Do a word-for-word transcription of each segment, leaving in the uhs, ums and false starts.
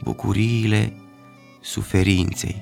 bucuriile suferinței.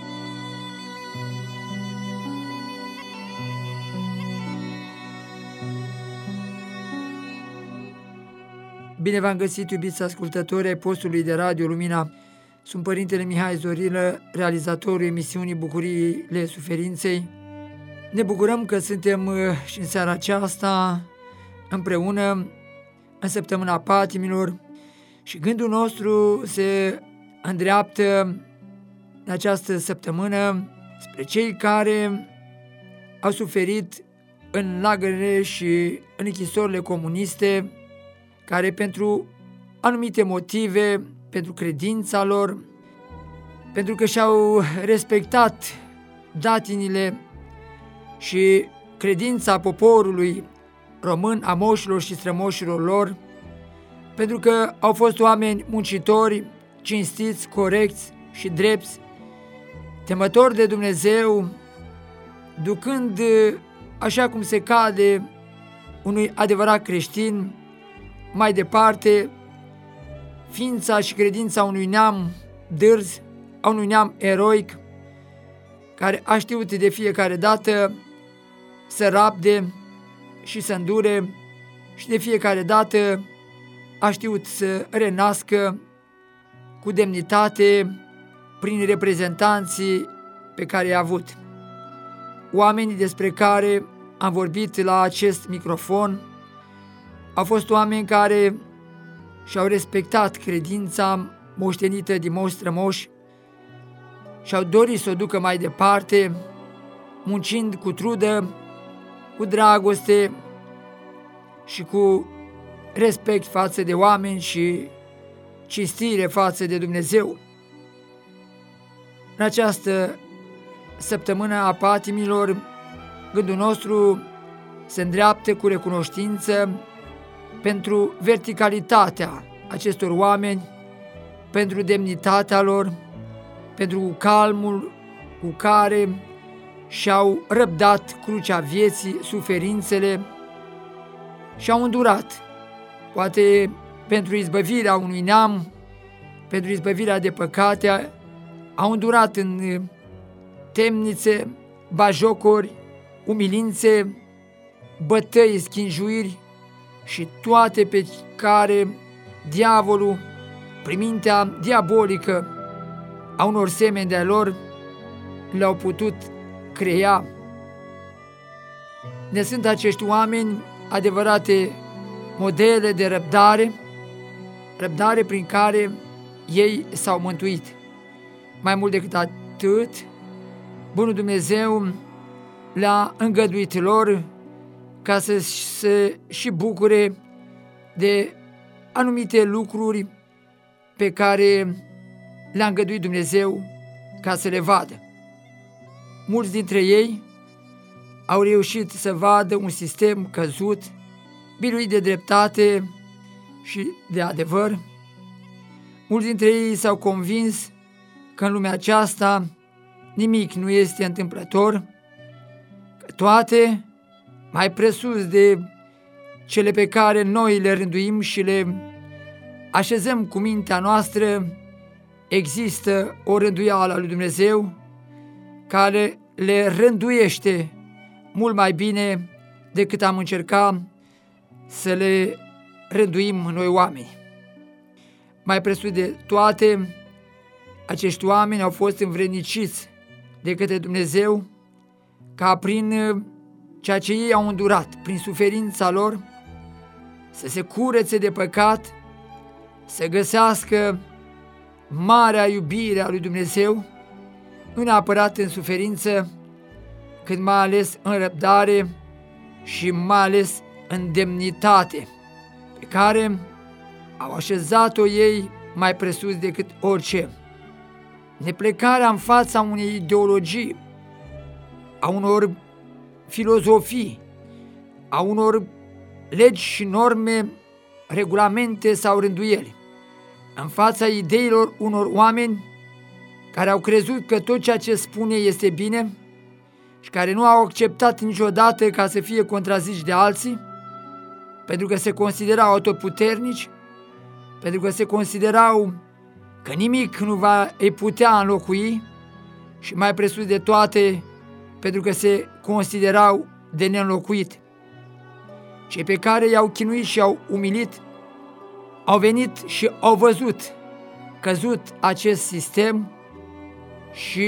Bine v-am găsit, iubiți ascultători ai postului de radio Lumina. Sunt Părintele Mihai Zorilă, realizatorul emisiunii Bucuriile Suferinței. Ne bucurăm că suntem și în seara aceasta împreună în săptămâna patimilor și gândul nostru se îndreaptă în această săptămână spre cei care au suferit în lagărele și în închisorile comuniste, care pentru anumite motive, pentru credința lor, pentru că și-au respectat datinile și credința poporului român, a moșilor și strămoșilor lor, pentru că au fost oameni muncitori, cinstiți, corecți și drepți, temători de Dumnezeu, ducând, așa cum se cade unui adevărat creștin, mai departe ființa și credința unui neam dârz, a unui neam eroic, care a știut de fiecare dată să rabde și să îndure și de fiecare dată a știut să renască cu demnitate prin reprezentanții pe care i-a avut. Oamenii despre care am vorbit la acest microfon au fost oameni care și-au respectat credința moștenită din moși strămoși și-au dorit să o ducă mai departe, muncind cu trudă, cu dragoste și cu respect față de oameni și cinstire față de Dumnezeu. În această săptămână a patimilor, gândul nostru se îndreaptă cu recunoștință pentru verticalitatea acestor oameni, pentru demnitatea lor, pentru calmul cu care și-au răbdat crucea vieții, suferințele și-au îndurat, poate pentru izbăvirea unui neam, pentru izbăvirea de păcate, au îndurat în temnițe, bajocori, umilințe, bătăi, schinjuiri și toate pe care diavolul, prin mintea diabolică a unor semeni de-a lor, le-au putut crea. Ne sunt acești oameni adevărate modele de răbdare, răbdare prin care ei s-au mântuit. Mai mult decât atât, Bunul Dumnezeu le-a îngăduit lor ca să se și bucure de anumite lucruri pe care le-a îngăduit Dumnezeu ca să le vadă. Mulți dintre ei au reușit să vadă un sistem căzut, biruit de dreptate și de adevăr. Mulți dintre ei s-au convins că în lumea aceasta nimic nu este întâmplător, că toate, mai presus de cele pe care noi le rânduim și le așezăm cu mintea noastră, există o rânduială a lui Dumnezeu care le rânduiește mult mai bine decât am încercat să le rânduim noi oameni. Mai presus de toate, acești oameni au fost învredniciți de către Dumnezeu ca prin ceea ce ei au îndurat, prin suferința lor, să se curețe de păcat, să găsească marea iubire a lui Dumnezeu, nu neapărat în suferință, cât mai ales în răbdare și mai ales în demnitate, pe care au așezat-o ei mai presus decât orice. Neplecarea în fața unei ideologii, a unor filozofii, a unor legi și norme, regulamente sau rânduieli, în fața ideilor unor oameni care au crezut că tot ceea ce spune este bine și care nu au acceptat niciodată ca să fie contraziși de alții, pentru că se considerau autoputernici, pentru că se considerau că nimic nu va îi putea înlocui și mai presus de toate, pentru că se considerau de neînlocuit. Cei pe care i-au chinuit și i-au umilit au venit și au văzut căzut acest sistem și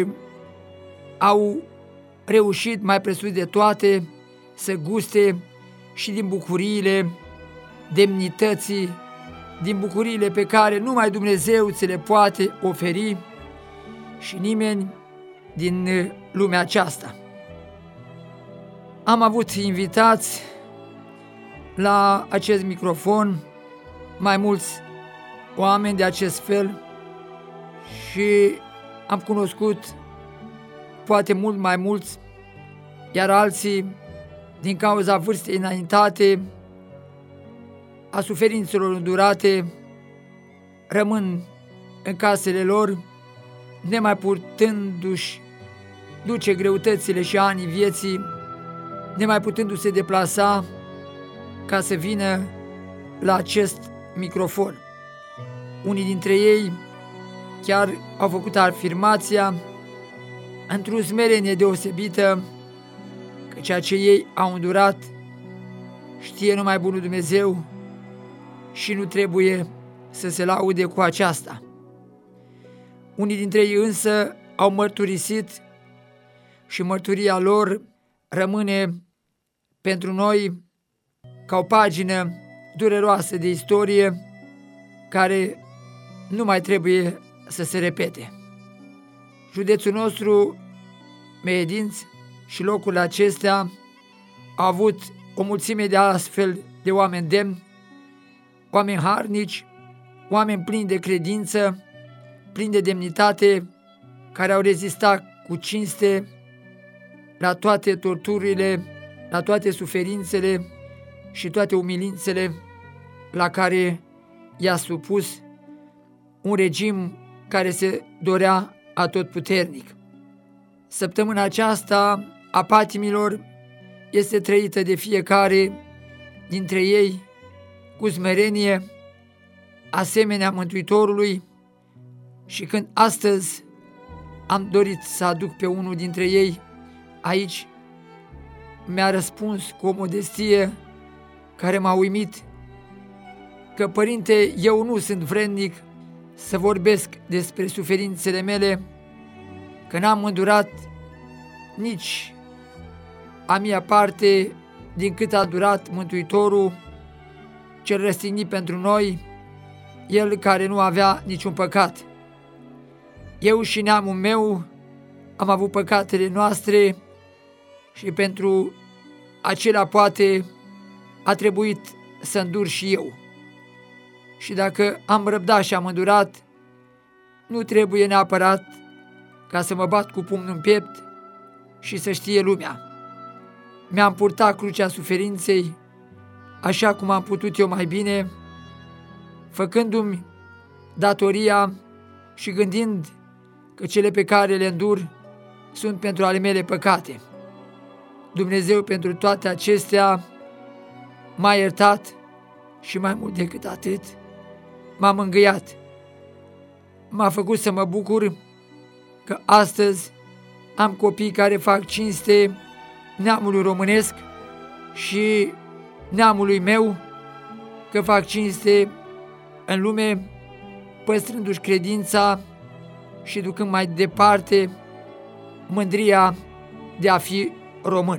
au reușit mai presus de toate să guste și din bucuriile demnității, din bucuriile pe care numai Dumnezeu ți le poate oferi și nimeni din lumea aceasta. Am avut invitați la acest microfon mai mulți oameni de acest fel și am cunoscut poate mult mai mulți, iar alții, din cauza vârstei înaintate, a suferințelor îndurate, rămân în casele lor, nemai putându-și duce greutățile și anii vieții, nemai putându-se deplasa ca să vină la acest microfon. Unii dintre ei chiar au făcut afirmația într-o smerenie deosebită că ceea ce ei au îndurat știe numai bunul Dumnezeu și nu trebuie să se laude cu aceasta. Unii dintre ei însă au mărturisit și mărturia lor rămâne pentru noi ca o pagină dureroasă de istorie care nu mai trebuie să se repete. Județul nostru, Mehedinți și locurile acestea au avut o mulțime de astfel de oameni demni, oameni harnici, oameni plini de credință, plini de demnitate, care au rezistat cu cinste la toate torturile, la toate suferințele și toate umilințele la care i-a supus un regim care se dorea atotputernic. Săptămâna aceasta a patimilor este trăită de fiecare dintre ei cu smerenie, asemenea Mântuitorului, și când astăzi am dorit să aduc pe unul dintre ei aici, mi-a răspuns cu o modestie care m-a uimit că, părinte, eu nu sunt vrednic să vorbesc despre suferințele mele, că n-am îndurat nici a mia parte din cât a durat Mântuitorul, cel răstignit pentru noi, el care nu avea niciun păcat. Eu și neamul meu am avut păcatele noastre și pentru acelea poate a trebuit să îndur și eu. Și dacă am răbdat și am îndurat, nu trebuie neapărat ca să mă bat cu pumnul în piept și să știe lumea. Mi-am purtat crucea suferinței așa cum am putut eu mai bine, făcându-mi datoria și gândind că cele pe care le îndur sunt pentru ale mele păcate. Dumnezeu pentru toate acestea m-a iertat și mai mult decât atât m-a mângâiat. M-a făcut să mă bucur că astăzi am copii care fac cinste neamului românesc și neamului meu, că fac cinste în lume, păstrându-și credința și ducând mai departe mândria de a fi român.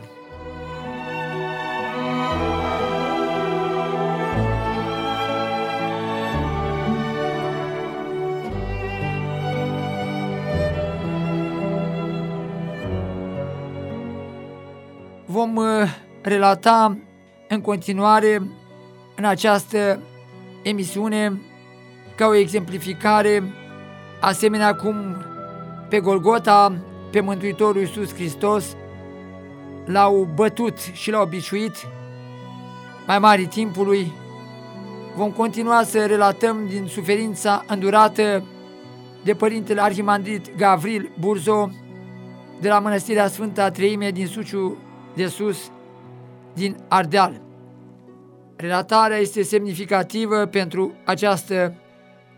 Vom relata în continuare în această emisiune ca o exemplificare, asemenea cum pe Golgota, pe Mântuitorul Iisus Hristos l-au bătut și l-au biciuit mai mari timpului. Vom continua să relatăm din suferința îndurată de Părintele Arhimandrit Gavril Burzo de la Mănăstirea Sfânta Treime din Suciu de Sus, din Ardeal. Relatarea este semnificativă pentru această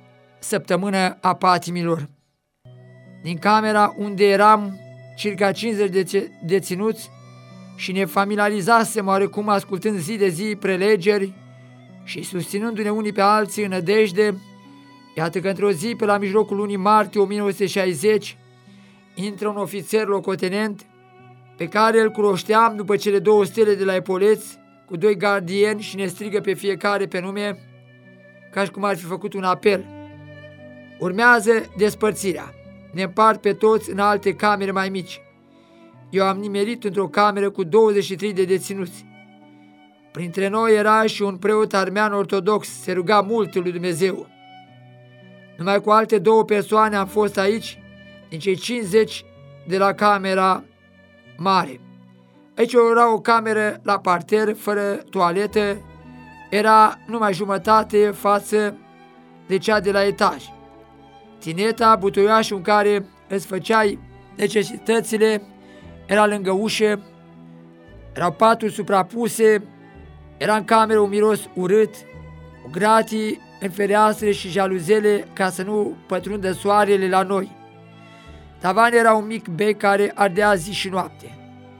săptămână a patimilor. Din camera unde eram circa cincizeci de deținuți și ne familiarizasem oarecum ascultând zi de zi prelegeri și susținându-ne unii pe alții în nădejde, iată că într-o zi, pe la mijlocul lunii martie o mie nouă sute șaizeci, intră un ofițer locotenent pe care îl cunoșteam după cele două stele de la epoleți, cu doi gardieni, și ne strigă pe fiecare pe nume, ca și cum ar fi făcut un apel. Urmează despărțirea. Ne împart pe toți în alte camere mai mici. Eu am nimerit într-o cameră cu douăzeci și trei de deținuți. Printre noi era și un preot armean ortodox, se ruga mult lui Dumnezeu. Numai cu alte două persoane am fost aici, din cei cincizeci de la camera mare. Aici era o cameră la parter, fără toaletă, era numai jumătate față de cea de la etaj. Tineta, butoiașul în care îți făceai necesitățile, era lângă ușă, erau paturi suprapuse, era în cameră un miros urât, cu gratii în fereastre și jaluzele ca să nu pătrundă soarele la noi. Tavan era un mic bec care ardea zi și noapte.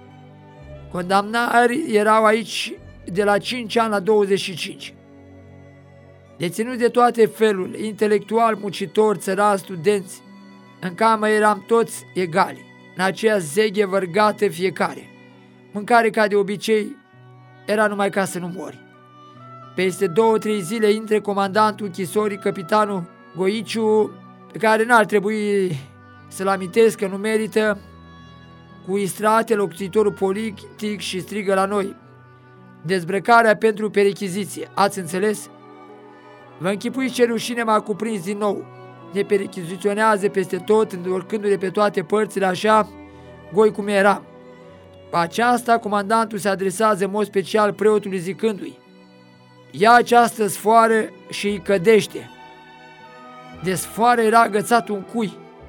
Condamnari erau aici de la cinci ani la douăzeci și cinci. Deținuți de toate felurile, intelectuali, muncitori, țărani, studenți, în cameră eram toți egali, în aceea zeghe vărgată fiecare. Mâncare ca de obicei, era numai ca să nu mori. Peste două, trei zile intre comandantul închisorii, capitanul Goiciu, pe care n-ar trebui să-l amintesc că nu merită, cu istrate, locuitorul politic, și strigă la noi: dezbrăcarea pentru perechiziție, ați înțeles? Vă închipuiți ce rușine m-a cuprins din nou. Ne perechiziționează peste tot, întorcându-ne pe toate părțile așa, goi cum eram. Pe aceasta, comandantul se adresează în mod special preotului zicându-i: ia această sfoară și îi cădește. De sfoară era agățat un cui.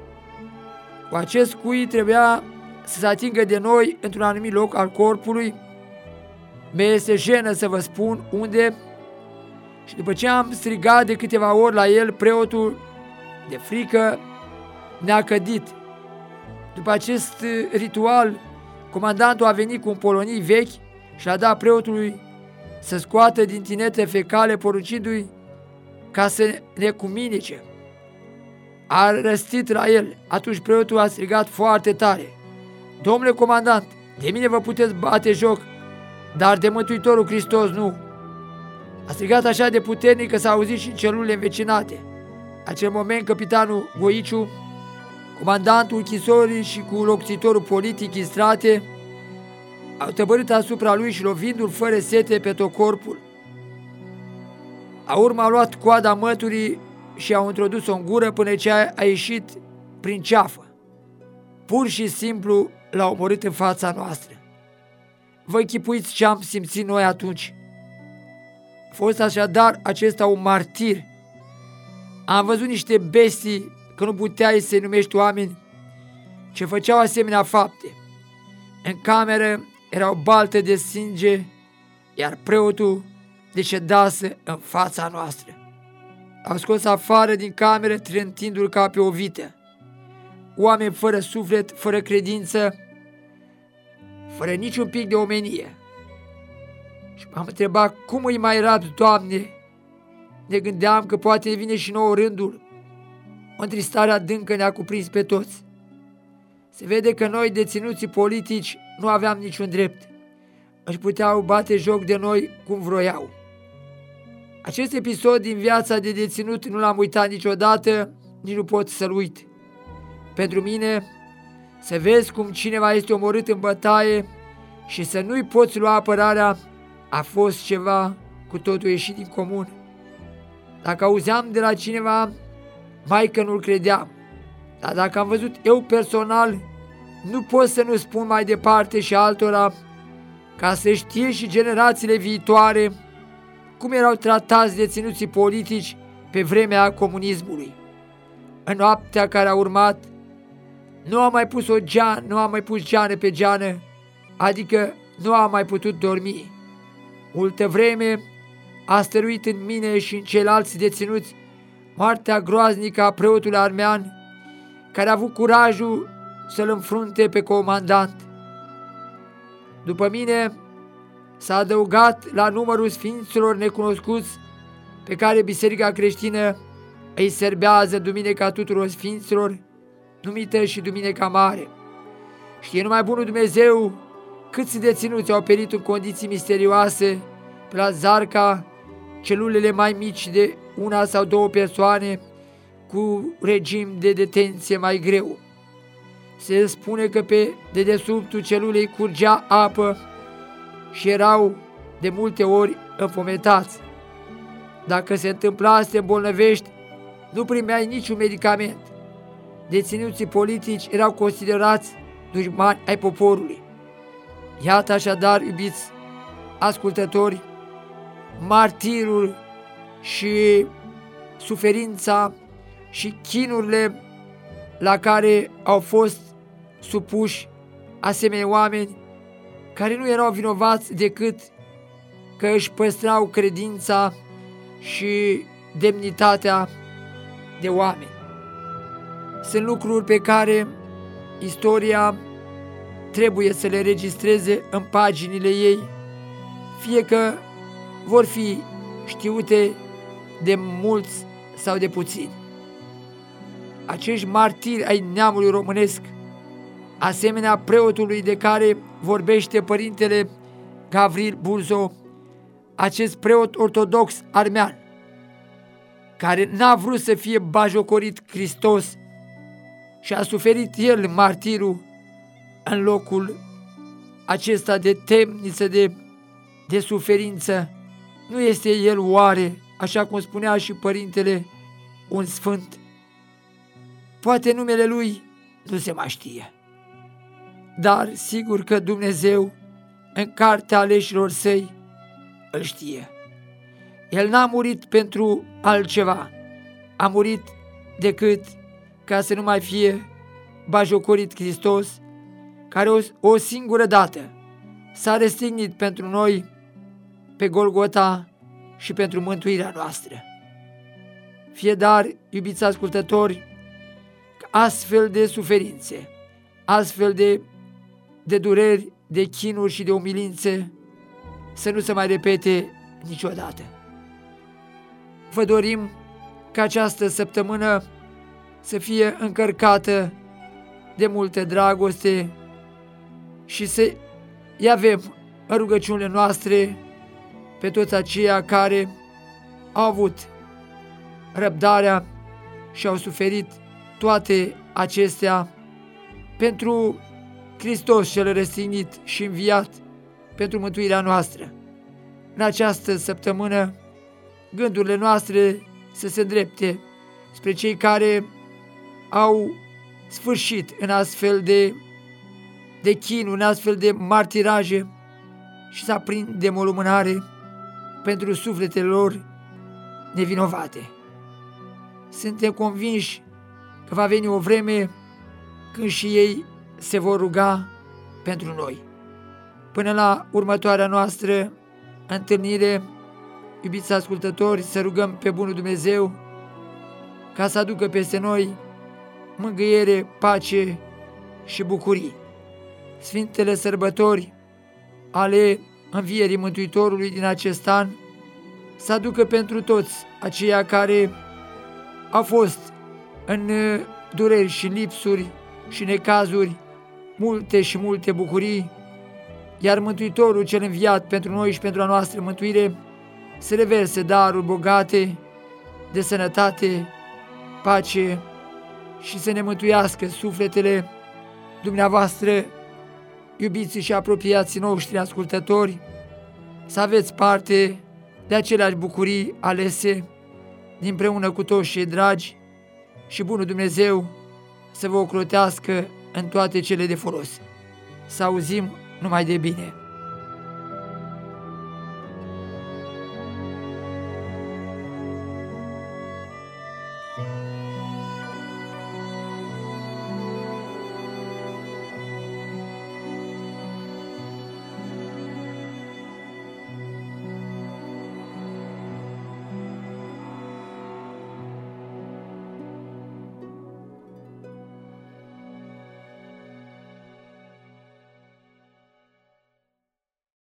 Cu acest cui trebuia să se atingă de noi într-un anumit loc al corpului. Mi-este jenă să vă spun unde, și după ce am strigat de câteva ori la el, preotul, de frică, ne-a cădit. După acest ritual, comandantul a venit cu un polonii vechi și a dat preotului să scoată din tinete fecale, poruncindu-i ca să ne cuminice. A răstit la el. Atunci preotul a strigat foarte tare: domnule comandant, de mine vă puteți bate joc, dar de Mântuitorul Hristos nu. A strigat așa de puternic că s-a auzit și în celulele învecinate. Acel moment, capitanul Goiciu, comandantul închisorii și cu locuitorul politic Istrate au tăbărât asupra lui și, lovindu-l fără sete pe tot corpul, a urmă au luat coada măturii și au introdus-o în gură până ce a ieșit prin ceafă. Pur și simplu l-au omorât în fața noastră. Vă închipuiți ce am simțit noi atunci. A fost așadar acesta un martir. Am văzut niște bestii, că nu puteai să-i numești oameni, ce făceau asemenea fapte. În cameră era o baltă de sânge, iar preotul decedase în fața noastră. Au scos afară din cameră, trântindu-l ca pe o vită. Oameni fără suflet, fără credință, fără niciun pic de omenie. Și m-am întrebat: cum îi mai rabd, Doamne? Ne gândeam că poate vine și nouă rândul. O întristare adâncă ne-a cuprins pe toți. Se vede că noi, deținuții politici, nu aveam niciun drept. Își puteau bate joc de noi cum vroiau. Acest episod din viața de deținut nu l-am uitat niciodată, nici nu pot să-l uit. Pentru mine, să vezi cum cineva este omorât în bătaie și să nu-i poți lua apărarea, a fost ceva cu totul ieșit din comun. Dacă auzeam de la cineva, mai că nu-l credeam. Dar dacă am văzut eu personal, nu pot să nu spun mai departe și altora, ca să știe și generațiile viitoare cum erau tratați deținuții politici pe vremea comunismului. În noaptea care a urmat, nu am mai pus o geană, nu am mai pus geană pe geană, adică nu am mai putut dormi. Multă vreme a stăruit în mine și în ceilalți deținuți moartea groaznică a preotului armean, care a avut curajul să-l înfrunte pe comandant. După mine s-a adăugat la numărul sfinților necunoscuți pe care Biserica creștină îi serbează Duminica tuturor sfinților, numită și Duminica Mare. Știe numai bunul Dumnezeu câți deținuți au perit în condiții misterioase pe la Zarca, celulele mai mici de una sau două persoane, cu regim de detenție mai greu. Se spune că pe dedesubtul celulei curgea apă și erau de multe ori înfometați. Dacă se întâmpla să te îmbolnăvești, nu primeai niciun medicament. Deținuții politici erau considerați dușmani ai poporului. Iată așadar, iubiți ascultători, martirul și suferința și chinurile la care au fost supuși asemenea oameni care nu erau vinovați decât că își păstrau credința și demnitatea de oameni. Sunt lucruri pe care istoria trebuie să le registreze în paginile ei, fie că vor fi știute de mulți sau de puțini. Acești martiri ai neamului românesc, asemenea preotului de care vorbește părintele Gavril Burzo, acest preot ortodox armean, care n-a vrut să fie bajocorit Hristos și a suferit el martirul în locul acesta de temniță, de, de suferință, nu este el oare, așa cum spunea și părintele, un sfânt? Poate numele lui nu se mai știe, dar sigur că Dumnezeu, în cartea aleșilor săi, îl știe. El n-a murit pentru altceva, a murit decât ca să nu mai fie bajocorit Hristos, care o, o singură dată s-a răstignit pentru noi pe Golgota și pentru mântuirea noastră. Fie dar, iubiți ascultători, astfel de suferințe, astfel de, de dureri, de chinuri și de umilințe să nu se mai repete niciodată. Vă dorim ca această săptămână să fie încărcată de multă dragoste și să îi avem în rugăciunile noastre pe toți aceia care au avut răbdarea și au suferit toate acestea pentru Hristos cel răstignit și înviat, pentru mântuirea noastră. În această săptămână, gândurile noastre să se îndrepte spre cei care au sfârșit în astfel de, de chinuri, în astfel de martiraje și să aprindem o lumânare pentru sufletele lor nevinovate. Suntem convinși că va veni o vreme când și ei se vor ruga pentru noi. Până la următoarea noastră întâlnire, iubiți ascultători, să rugăm pe bunul Dumnezeu ca să aducă peste noi mângâiere, pace și bucurii. Sfintele sărbători ale învierii Mântuitorului din acest an să aducă pentru toți aceia care au fost în dureri și lipsuri și necazuri multe și multe bucurii, iar Mântuitorul cel înviat pentru noi și pentru a noastră mântuire să reverse daruri bogate de sănătate, pace și să ne mântuiască sufletele dumneavoastră, iubiții și apropiații noștri ascultători, să aveți parte de aceleași bucurii alese împreună cu toți cei dragi și bunul Dumnezeu să vă ocrotească în toate cele de folos. Să auzim numai de bine.